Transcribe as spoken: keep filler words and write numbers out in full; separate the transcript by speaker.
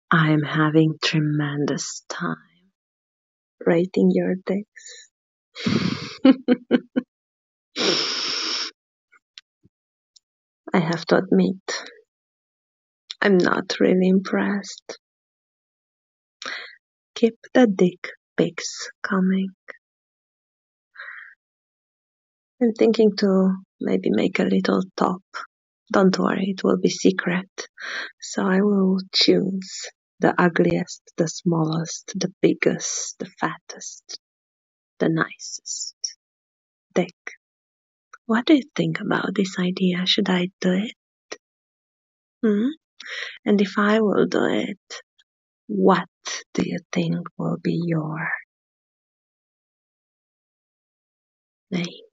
Speaker 1: I'm having tremendous time writing your text. I have to admit, I'm not really impressed. Keep the dick pics coming. I'm thinking to maybe make a little top. Don't worry, it will be secret. So I will choose the ugliest, the smallest, the biggest, the fattest, the nicest dick. What do you think about this idea? Should I do it? Hmm? And if I will do it, what do you think will be your name?